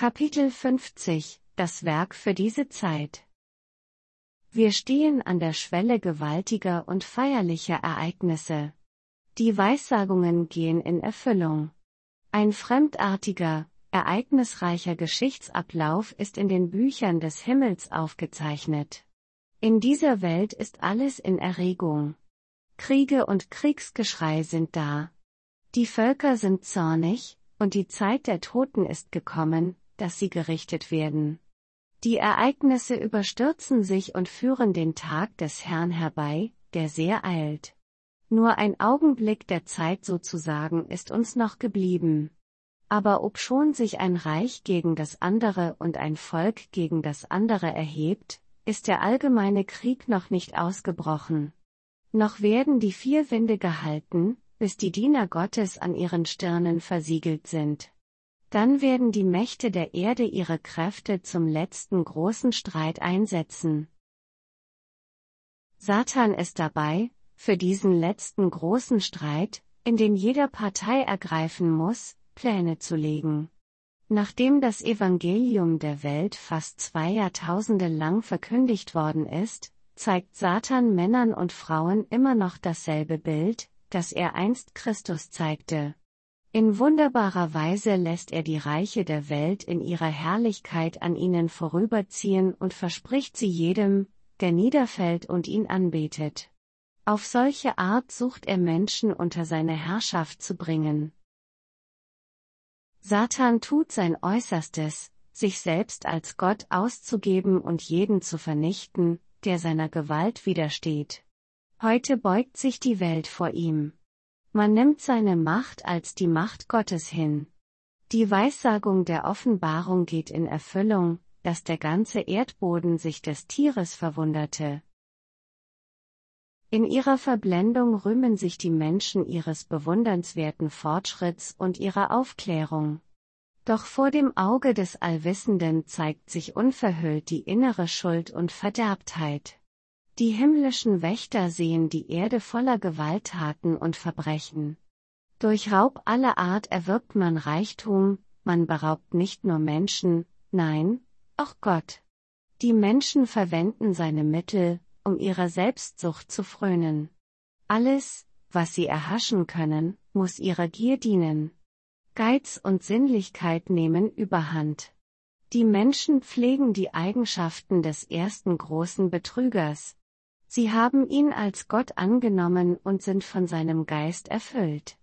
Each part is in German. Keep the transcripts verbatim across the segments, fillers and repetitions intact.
Kapitel fünfzig – Das Werk für diese Zeit. Wir stehen an der Schwelle gewaltiger und feierlicher Ereignisse. Die Weissagungen gehen in Erfüllung. Ein fremdartiger, ereignisreicher Geschichtsablauf ist in den Büchern des Himmels aufgezeichnet. In dieser Welt ist alles in Erregung. Kriege und Kriegsgeschrei sind da. Die Völker sind zornig, und die Zeit der Toten ist gekommen, dass sie gerichtet werden. Die Ereignisse überstürzen sich und führen den Tag des Herrn herbei, der sehr eilt. Nur ein Augenblick der Zeit sozusagen ist uns noch geblieben. Aber obschon sich ein Reich gegen das andere und ein Volk gegen das andere erhebt, ist der allgemeine Krieg noch nicht ausgebrochen. Noch werden die vier Winde gehalten, bis die Diener Gottes an ihren Stirnen versiegelt sind. Dann werden die Mächte der Erde ihre Kräfte zum letzten großen Streit einsetzen. Satan ist dabei, für diesen letzten großen Streit, in den jeder Partei ergreifen muss, Pläne zu legen. Nachdem das Evangelium der Welt fast zwei Jahrtausende lang verkündigt worden ist, zeigt Satan Männern und Frauen immer noch dasselbe Bild, das er einst Christus zeigte. In wunderbarer Weise lässt er die Reiche der Welt in ihrer Herrlichkeit an ihnen vorüberziehen und verspricht sie jedem, der niederfällt und ihn anbetet. Auf solche Art sucht er Menschen unter seine Herrschaft zu bringen. Satan tut sein Äußerstes, sich selbst als Gott auszugeben und jeden zu vernichten, der seiner Gewalt widersteht. Heute beugt sich die Welt vor ihm. Man nimmt seine Macht als die Macht Gottes hin. Die Weissagung der Offenbarung geht in Erfüllung, dass der ganze Erdboden sich des Tieres verwunderte. In ihrer Verblendung rühmen sich die Menschen ihres bewundernswerten Fortschritts und ihrer Aufklärung. Doch vor dem Auge des Allwissenden zeigt sich unverhüllt die innere Schuld und Verderbtheit. Die himmlischen Wächter sehen die Erde voller Gewalttaten und Verbrechen. Durch Raub aller Art erwirbt man Reichtum, man beraubt nicht nur Menschen, nein, auch Gott. Die Menschen verwenden seine Mittel, um ihrer Selbstsucht zu frönen. Alles, was sie erhaschen können, muss ihrer Gier dienen. Geiz und Sinnlichkeit nehmen überhand. Die Menschen pflegen die Eigenschaften des ersten großen Betrügers. Sie haben ihn als Gott angenommen und sind von seinem Geist erfüllt.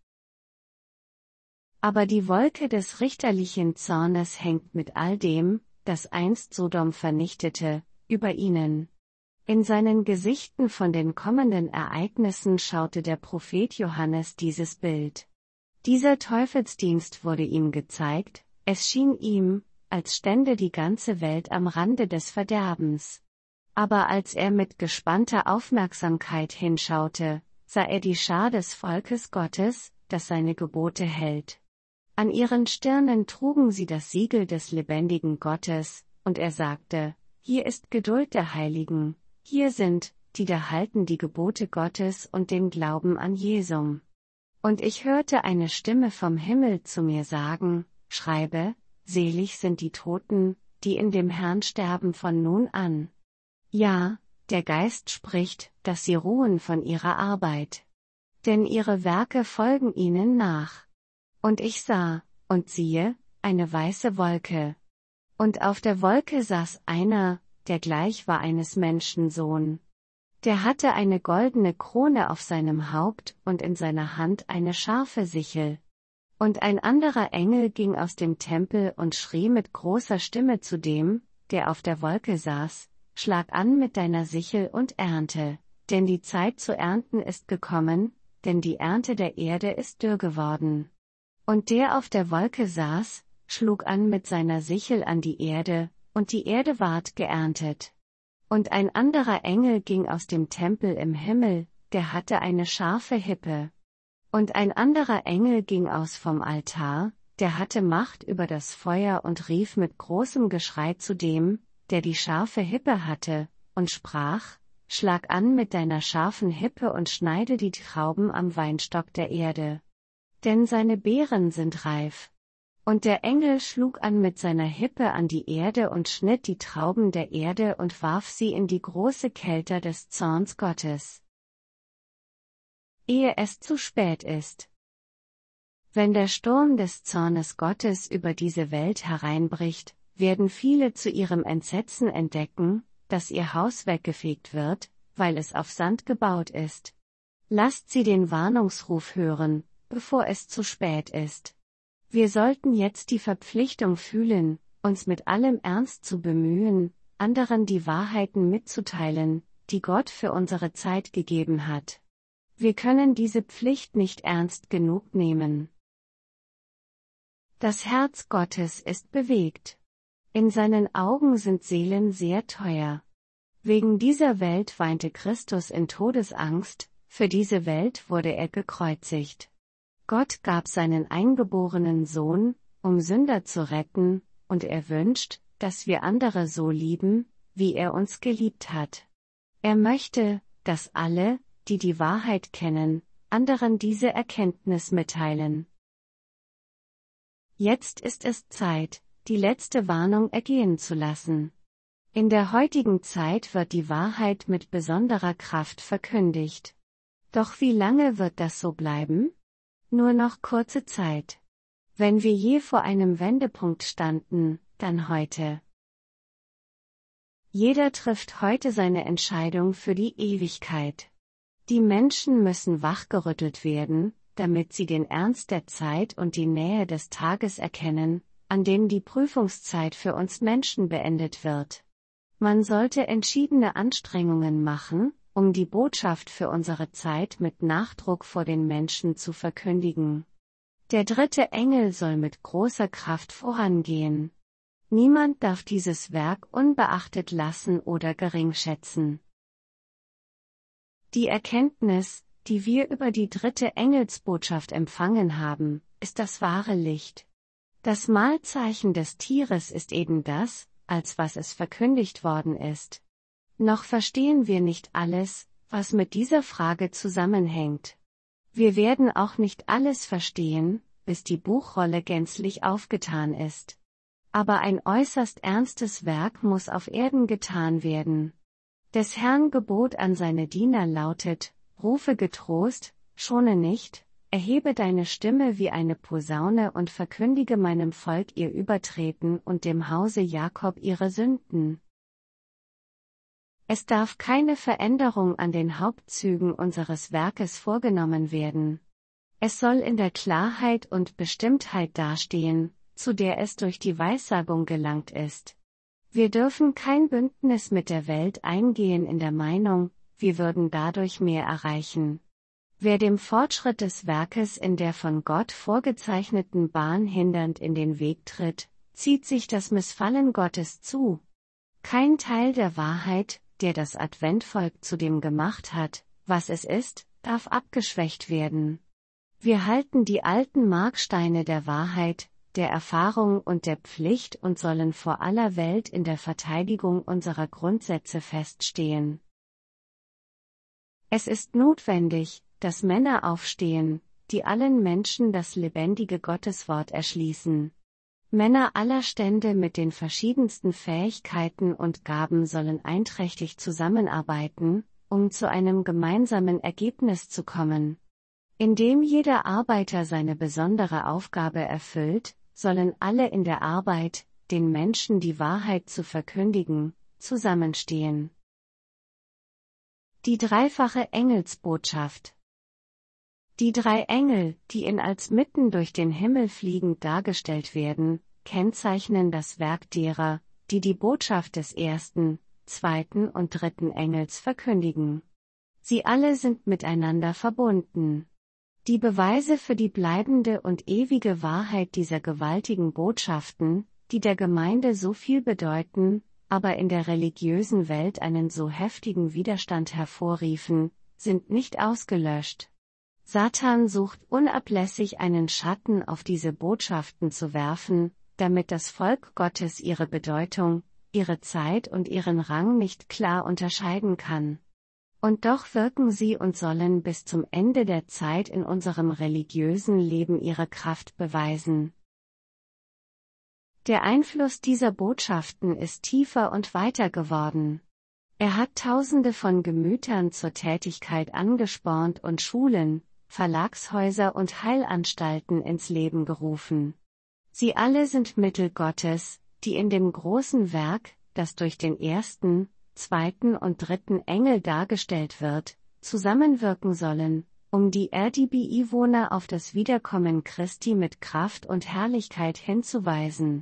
Aber die Wolke des richterlichen Zornes hängt mit all dem, das einst Sodom vernichtete, über ihnen. In seinen Gesichten von den kommenden Ereignissen schaute der Prophet Johannes dieses Bild. Dieser Teufelsdienst wurde ihm gezeigt, es schien ihm, als stände die ganze Welt am Rande des Verderbens. Aber als er mit gespannter Aufmerksamkeit hinschaute, sah er die Schar des Volkes Gottes, das seine Gebote hält. An ihren Stirnen trugen sie das Siegel des lebendigen Gottes, und er sagte, hier ist Geduld der Heiligen, hier sind, die da halten die Gebote Gottes und den Glauben an Jesum. Und ich hörte eine Stimme vom Himmel zu mir sagen, schreibe, selig sind die Toten, die in dem Herrn sterben von nun an. Ja, der Geist spricht, dass sie ruhen von ihrer Arbeit. Denn ihre Werke folgen ihnen nach. Und ich sah, und siehe, eine weiße Wolke. Und auf der Wolke saß einer, der gleich war eines Menschensohn. Der hatte eine goldene Krone auf seinem Haupt und in seiner Hand eine scharfe Sichel. Und ein anderer Engel ging aus dem Tempel und schrie mit großer Stimme zu dem, der auf der Wolke saß, schlag an mit deiner Sichel und ernte, denn die Zeit zu ernten ist gekommen, denn die Ernte der Erde ist dürr geworden. Und der auf der Wolke saß, schlug an mit seiner Sichel an die Erde, und die Erde ward geerntet. Und ein anderer Engel ging aus dem Tempel im Himmel, der hatte eine scharfe Hippe. Und ein anderer Engel ging aus vom Altar, der hatte Macht über das Feuer und rief mit großem Geschrei zu dem, der die scharfe Hippe hatte, und sprach, schlag an mit deiner scharfen Hippe und schneide die Trauben am Weinstock der Erde. Denn seine Beeren sind reif. Und der Engel schlug an mit seiner Hippe an die Erde und schnitt die Trauben der Erde und warf sie in die große Kälte des Zorns Gottes, ehe es zu spät ist. Wenn der Sturm des Zornes Gottes über diese Welt hereinbricht, werden viele zu ihrem Entsetzen entdecken, dass ihr Haus weggefegt wird, weil es auf Sand gebaut ist. Lasst sie den Warnungsruf hören, bevor es zu spät ist. Wir sollten jetzt die Verpflichtung fühlen, uns mit allem Ernst zu bemühen, anderen die Wahrheiten mitzuteilen, die Gott für unsere Zeit gegeben hat. Wir können diese Pflicht nicht ernst genug nehmen. Das Herz Gottes ist bewegt. In seinen Augen sind Seelen sehr teuer. Wegen dieser Welt weinte Christus in Todesangst, für diese Welt wurde er gekreuzigt. Gott gab seinen eingeborenen Sohn, um Sünder zu retten, und er wünscht, dass wir andere so lieben, wie er uns geliebt hat. Er möchte, dass alle, die die Wahrheit kennen, anderen diese Erkenntnis mitteilen. Jetzt ist es Zeit, die letzte Warnung ergehen zu lassen. In der heutigen Zeit wird die Wahrheit mit besonderer Kraft verkündigt. Doch wie lange wird das so bleiben? Nur noch kurze Zeit. Wenn wir je vor einem Wendepunkt standen, dann heute. Jeder trifft heute seine Entscheidung für die Ewigkeit. Die Menschen müssen wachgerüttelt werden, damit sie den Ernst der Zeit und die Nähe des Tages erkennen, an dem die Prüfungszeit für uns Menschen beendet wird. Man sollte entschiedene Anstrengungen machen, um die Botschaft für unsere Zeit mit Nachdruck vor den Menschen zu verkündigen. Der dritte Engel soll mit großer Kraft vorangehen. Niemand darf dieses Werk unbeachtet lassen oder geringschätzen. Die Erkenntnis, die wir über die dritte Engelsbotschaft empfangen haben, ist das wahre Licht. Das Mahlzeichen des Tieres ist eben das, als was es verkündigt worden ist. Noch verstehen wir nicht alles, was mit dieser Frage zusammenhängt. Wir werden auch nicht alles verstehen, bis die Buchrolle gänzlich aufgetan ist. Aber ein äußerst ernstes Werk muss auf Erden getan werden. Des Herrn Gebot an seine Diener lautet: Rufe getrost, schone nicht, erhebe deine Stimme wie eine Posaune und verkündige meinem Volk ihr Übertreten und dem Hause Jakob ihre Sünden. Es darf keine Veränderung an den Hauptzügen unseres Werkes vorgenommen werden. Es soll in der Klarheit und Bestimmtheit dastehen, zu der es durch die Weissagung gelangt ist. Wir dürfen kein Bündnis mit der Welt eingehen in der Meinung, wir würden dadurch mehr erreichen. Wer dem Fortschritt des Werkes in der von Gott vorgezeichneten Bahn hindernd in den Weg tritt, zieht sich das Missfallen Gottes zu. Kein Teil der Wahrheit, der das Adventvolk zu dem gemacht hat, was es ist, darf abgeschwächt werden. Wir halten die alten Marksteine der Wahrheit, der Erfahrung und der Pflicht und sollen vor aller Welt in der Verteidigung unserer Grundsätze feststehen. Es ist notwendig, dass Männer aufstehen, die allen Menschen das lebendige Gotteswort erschließen. Männer aller Stände mit den verschiedensten Fähigkeiten und Gaben sollen einträchtig zusammenarbeiten, um zu einem gemeinsamen Ergebnis zu kommen. Indem jeder Arbeiter seine besondere Aufgabe erfüllt, sollen alle in der Arbeit, den Menschen die Wahrheit zu verkündigen, zusammenstehen. Die dreifache Engelsbotschaft. Die drei Engel, die in als mitten durch den Himmel fliegend dargestellt werden, kennzeichnen das Werk derer, die die Botschaft des ersten, zweiten und dritten Engels verkündigen. Sie alle sind miteinander verbunden. Die Beweise für die bleibende und ewige Wahrheit dieser gewaltigen Botschaften, die der Gemeinde so viel bedeuten, aber in der religiösen Welt einen so heftigen Widerstand hervorriefen, sind nicht ausgelöscht. Satan sucht unablässig einen Schatten auf diese Botschaften zu werfen, damit das Volk Gottes ihre Bedeutung, ihre Zeit und ihren Rang nicht klar unterscheiden kann. Und doch wirken sie und sollen bis zum Ende der Zeit in unserem religiösen Leben ihre Kraft beweisen. Der Einfluss dieser Botschaften ist tiefer und weiter geworden. Er hat Tausende von Gemütern zur Tätigkeit angespornt und Schulen, Verlagshäuser und Heilanstalten ins Leben gerufen. Sie alle sind Mittel Gottes, die in dem großen Werk, das durch den ersten, zweiten und dritten Engel dargestellt wird, zusammenwirken sollen, um die R D B-Einwohner auf das Wiederkommen Christi mit Kraft und Herrlichkeit hinzuweisen.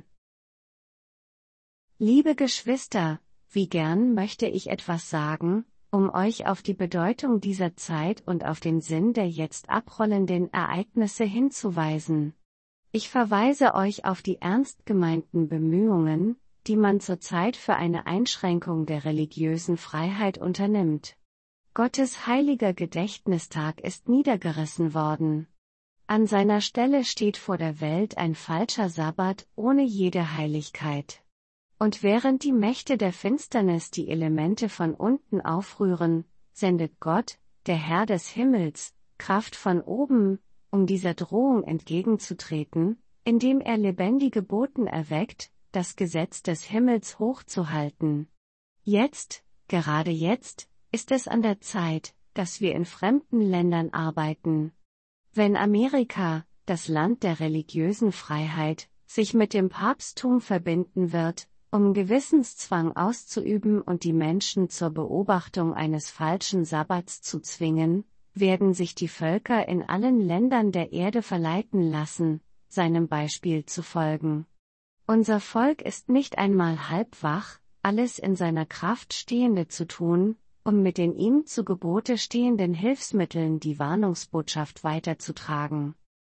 Liebe Geschwister, wie gern möchte ich etwas sagen, um euch auf die Bedeutung dieser Zeit und auf den Sinn der jetzt abrollenden Ereignisse hinzuweisen. Ich verweise euch auf die ernst gemeinten Bemühungen, die man zurzeit für eine Einschränkung der religiösen Freiheit unternimmt. Gottes heiliger Gedächtnistag ist niedergerissen worden. An seiner Stelle steht vor der Welt ein falscher Sabbat ohne jede Heiligkeit. Und während die Mächte der Finsternis die Elemente von unten aufrühren, sendet Gott, der Herr des Himmels, Kraft von oben, um dieser Drohung entgegenzutreten, indem er lebendige Boten erweckt, das Gesetz des Himmels hochzuhalten. Jetzt, gerade jetzt, ist es an der Zeit, dass wir in fremden Ländern arbeiten. Wenn Amerika, das Land der religiösen Freiheit, sich mit dem Papsttum verbinden wird, um Gewissenszwang auszuüben und die Menschen zur Beobachtung eines falschen Sabbats zu zwingen, werden sich die Völker in allen Ländern der Erde verleiten lassen, seinem Beispiel zu folgen. Unser Volk ist nicht einmal halb wach, alles in seiner Kraft Stehende zu tun, um mit den ihm zu Gebote stehenden Hilfsmitteln die Warnungsbotschaft weiterzutragen.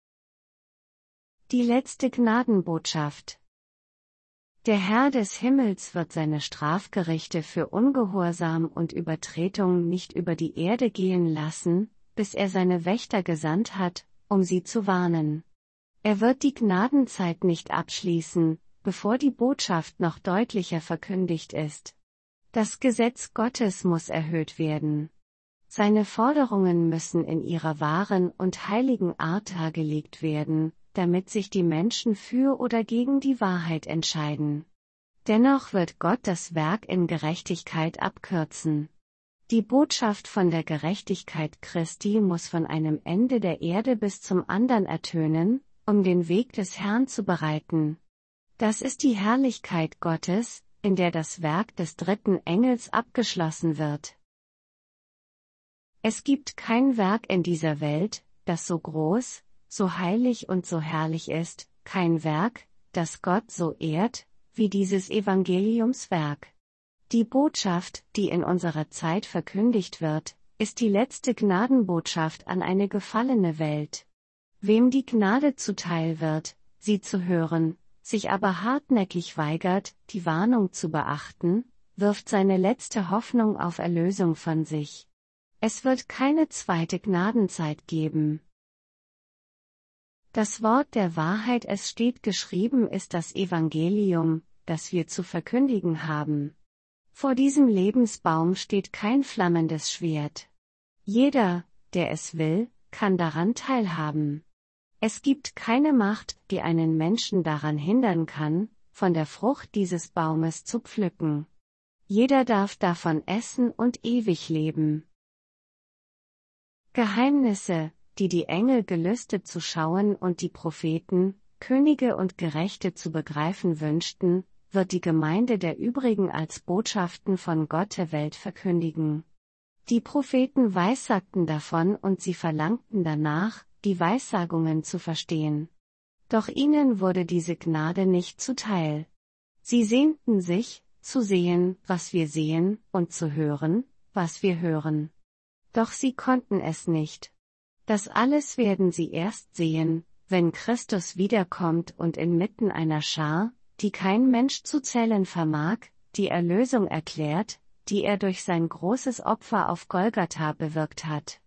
Die letzte Gnadenbotschaft. Der Herr des Himmels wird seine Strafgerichte für Ungehorsam und Übertretung nicht über die Erde gehen lassen, bis er seine Wächter gesandt hat, um sie zu warnen. Er wird die Gnadenzeit nicht abschließen, bevor die Botschaft noch deutlicher verkündigt ist. Das Gesetz Gottes muss erhöht werden. Seine Forderungen müssen in ihrer wahren und heiligen Art dargelegt werden, damit sich die Menschen für oder gegen die Wahrheit entscheiden. Dennoch wird Gott das Werk in Gerechtigkeit abkürzen. Die Botschaft von der Gerechtigkeit Christi muss von einem Ende der Erde bis zum anderen ertönen, um den Weg des Herrn zu bereiten. Das ist die Herrlichkeit Gottes, in der das Werk des dritten Engels abgeschlossen wird. Es gibt kein Werk in dieser Welt, das so groß, so heilig und so herrlich ist, kein Werk, das Gott so ehrt, wie dieses Evangeliumswerk. Die Botschaft, die in unserer Zeit verkündigt wird, ist die letzte Gnadenbotschaft an eine gefallene Welt. Wem die Gnade zuteil wird, sie zu hören, sich aber hartnäckig weigert, die Warnung zu beachten, wirft seine letzte Hoffnung auf Erlösung von sich. Es wird keine zweite Gnadenzeit geben. Das Wort der Wahrheit, es steht geschrieben, ist das Evangelium, das wir zu verkündigen haben. Vor diesem Lebensbaum steht kein flammendes Schwert. Jeder, der es will, kann daran teilhaben. Es gibt keine Macht, die einen Menschen daran hindern kann, von der Frucht dieses Baumes zu pflücken. Jeder darf davon essen und ewig leben. Geheimnisse, die die Engel gelüstet zu schauen und die Propheten, Könige und Gerechte zu begreifen wünschten, wird die Gemeinde der übrigen als Botschaften von Gott der Welt verkündigen. Die Propheten weissagten davon und sie verlangten danach, die Weissagungen zu verstehen. Doch ihnen wurde diese Gnade nicht zuteil. Sie sehnten sich, zu sehen, was wir sehen, und zu hören, was wir hören. Doch sie konnten es nicht. Das alles werden sie erst sehen, wenn Christus wiederkommt und inmitten einer Schar, die kein Mensch zu zählen vermag, die Erlösung erklärt, die er durch sein großes Opfer auf Golgatha bewirkt hat.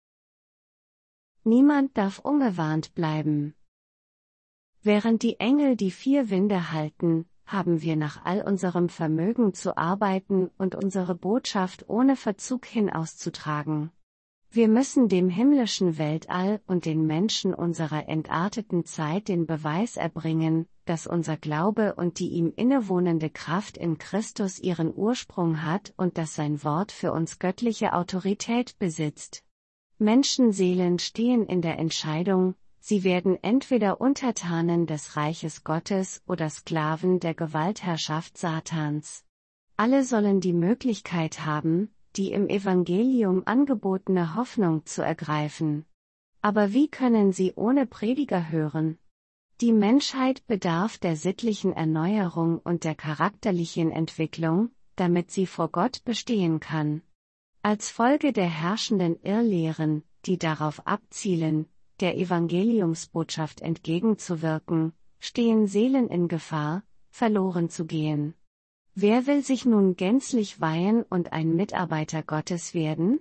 Niemand darf ungewarnt bleiben. Während die Engel die vier Winde halten, haben wir nach all unserem Vermögen zu arbeiten und unsere Botschaft ohne Verzug hin auszutragen. Wir müssen dem himmlischen Weltall und den Menschen unserer entarteten Zeit den Beweis erbringen, dass unser Glaube und die ihm innewohnende Kraft in Christus ihren Ursprung hat und dass sein Wort für uns göttliche Autorität besitzt. Menschenseelen stehen in der Entscheidung, sie werden entweder Untertanen des Reiches Gottes oder Sklaven der Gewaltherrschaft Satans. Alle sollen die Möglichkeit haben, die im Evangelium angebotene Hoffnung zu ergreifen. Aber wie können sie ohne Prediger hören? Die Menschheit bedarf der sittlichen Erneuerung und der charakterlichen Entwicklung, damit sie vor Gott bestehen kann. Als Folge der herrschenden Irrlehren, die darauf abzielen, der Evangeliumsbotschaft entgegenzuwirken, stehen Seelen in Gefahr, verloren zu gehen. Wer will sich nun gänzlich weihen und ein Mitarbeiter Gottes werden?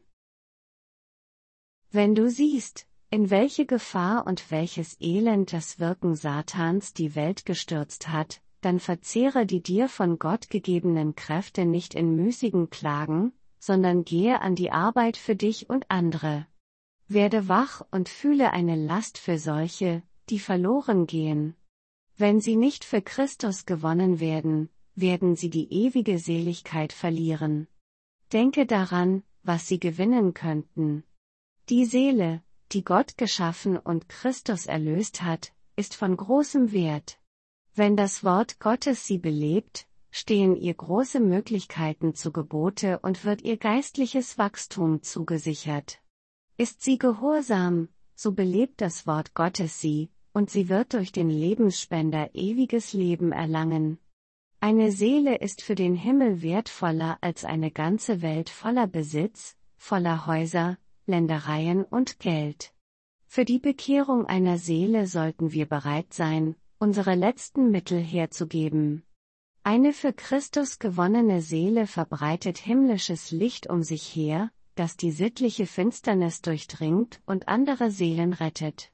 Wenn du siehst, in welche Gefahr und welches Elend das Wirken Satans die Welt gestürzt hat, dann verzehre die dir von Gott gegebenen Kräfte nicht in müßigen Klagen, sondern gehe an die Arbeit für dich und andere. Werde wach und fühle eine Last für solche, die verloren gehen. Wenn sie nicht für Christus gewonnen werden, werden sie die ewige Seligkeit verlieren. Denke daran, was sie gewinnen könnten. Die Seele, die Gott geschaffen und Christus erlöst hat, ist von großem Wert. Wenn das Wort Gottes sie belebt, stehen ihr große Möglichkeiten zu Gebote und wird ihr geistliches Wachstum zugesichert. Ist sie gehorsam, so belebt das Wort Gottes sie, und sie wird durch den Lebensspender ewiges Leben erlangen. Eine Seele ist für den Himmel wertvoller als eine ganze Welt voller Besitz, voller Häuser, Ländereien und Geld. Für die Bekehrung einer Seele sollten wir bereit sein, unsere letzten Mittel herzugeben. Eine für Christus gewonnene Seele verbreitet himmlisches Licht um sich her, das die sittliche Finsternis durchdringt und andere Seelen rettet.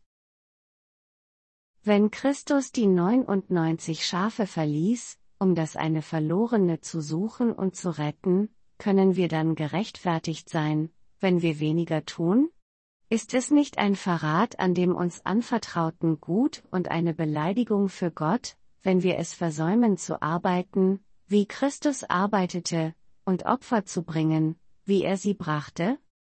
Wenn Christus die neunundneunzig Schafe verließ, um das eine Verlorene zu suchen und zu retten, können wir dann gerechtfertigt sein, wenn wir weniger tun? Ist es nicht ein Verrat an dem uns anvertrauten Gut und eine Beleidigung für Gott, wenn wir es versäumen zu arbeiten, wie Christus arbeitete, und Opfer zu bringen, wie er sie brachte?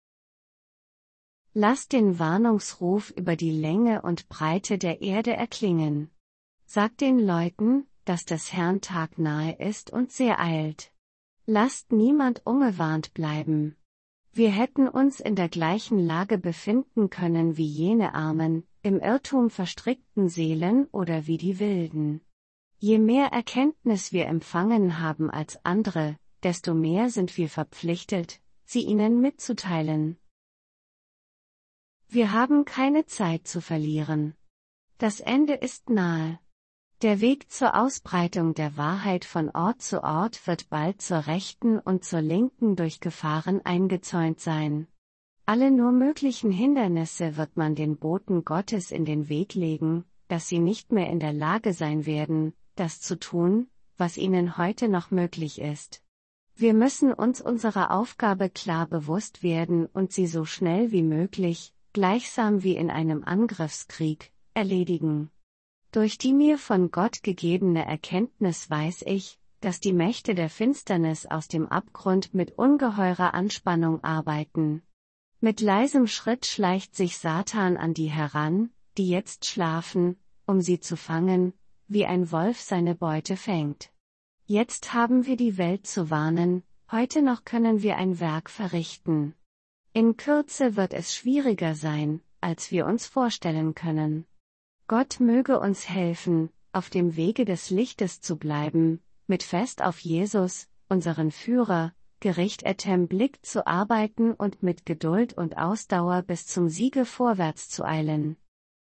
Lasst den Warnungsruf über die Länge und Breite der Erde erklingen. Sagt den Leuten, dass des Herrn Tag nahe ist und sehr eilt. Lasst niemand ungewarnt bleiben. Wir hätten uns in der gleichen Lage befinden können wie jene armen, im Irrtum verstrickten Seelen oder wie die Wilden. Je mehr Erkenntnis wir empfangen haben als andere, desto mehr sind wir verpflichtet, sie ihnen mitzuteilen. Wir haben keine Zeit zu verlieren. Das Ende ist nahe. Der Weg zur Ausbreitung der Wahrheit von Ort zu Ort wird bald zur rechten und zur linken durch Gefahren eingezäunt sein. Alle nur möglichen Hindernisse wird man den Boten Gottes in den Weg legen, dass sie nicht mehr in der Lage sein werden, das zu tun, was ihnen heute noch möglich ist. Wir müssen uns unserer Aufgabe klar bewusst werden und sie so schnell wie möglich, gleichsam wie in einem Angriffskrieg, erledigen. Durch die mir von Gott gegebene Erkenntnis weiß ich, dass die Mächte der Finsternis aus dem Abgrund mit ungeheurer Anspannung arbeiten. Mit leisem Schritt schleicht sich Satan an die heran, die jetzt schlafen, um sie zu fangen, wie ein Wolf seine Beute fängt. Jetzt haben wir die Welt zu warnen, heute noch können wir ein Werk verrichten. In Kürze wird es schwieriger sein, als wir uns vorstellen können. Gott möge uns helfen, auf dem Wege des Lichtes zu bleiben, mit Fest auf Jesus, unseren Führer, gerichtetem Blick zu arbeiten und mit Geduld und Ausdauer bis zum Siege vorwärts zu eilen.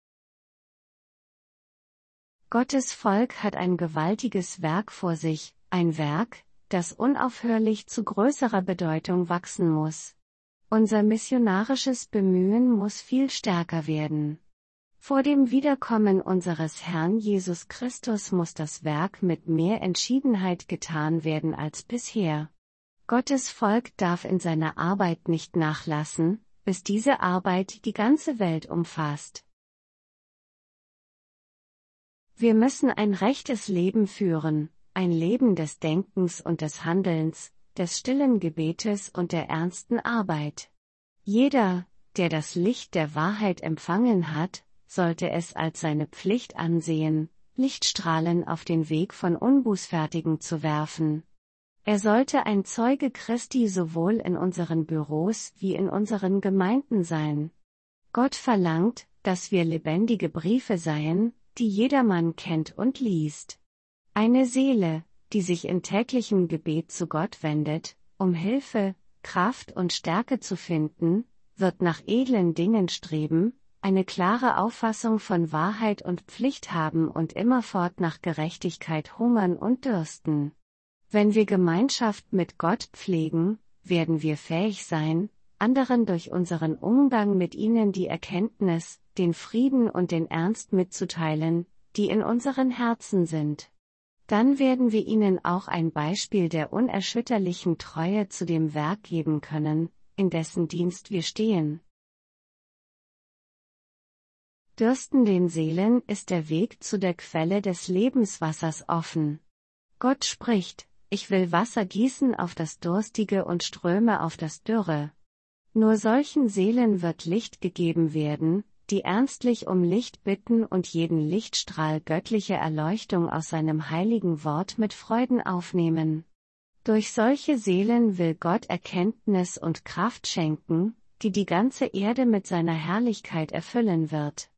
Gottes Volk hat ein gewaltiges Werk vor sich, ein Werk, das unaufhörlich zu größerer Bedeutung wachsen muss. Unser missionarisches Bemühen muss viel stärker werden. Vor dem Wiederkommen unseres Herrn Jesus Christus muss das Werk mit mehr Entschiedenheit getan werden als bisher. Gottes Volk darf in seiner Arbeit nicht nachlassen, bis diese Arbeit die ganze Welt umfasst. Wir müssen ein rechtes Leben führen, ein Leben des Denkens und des Handelns, des stillen Gebetes und der ernsten Arbeit. Jeder, der das Licht der Wahrheit empfangen hat, sollte es als seine Pflicht ansehen, Lichtstrahlen auf den Weg von Unbußfertigen zu werfen. Er sollte ein Zeuge Christi sowohl in unseren Büros wie in unseren Gemeinden sein. Gott verlangt, dass wir lebendige Briefe seien, die jedermann kennt und liest. Eine Seele, die sich in täglichem Gebet zu Gott wendet, um Hilfe, Kraft und Stärke zu finden, wird nach edlen Dingen streben, eine klare Auffassung von Wahrheit und Pflicht haben und immerfort nach Gerechtigkeit hungern und dürsten. Wenn wir Gemeinschaft mit Gott pflegen, werden wir fähig sein, anderen durch unseren Umgang mit ihnen die Erkenntnis, den Frieden und den Ernst mitzuteilen, die in unseren Herzen sind. Dann werden wir ihnen auch ein Beispiel der unerschütterlichen Treue zu dem Werk geben können, in dessen Dienst wir stehen. Dürstenden Seelen ist der Weg zu der Quelle des Lebenswassers offen. Gott spricht: Ich will Wasser gießen auf das Durstige und Ströme auf das Dürre. Nur solchen Seelen wird Licht gegeben werden, die ernstlich um Licht bitten und jeden Lichtstrahl göttliche Erleuchtung aus seinem heiligen Wort mit Freuden aufnehmen. Durch solche Seelen will Gott Erkenntnis und Kraft schenken, die die ganze Erde mit seiner Herrlichkeit erfüllen wird.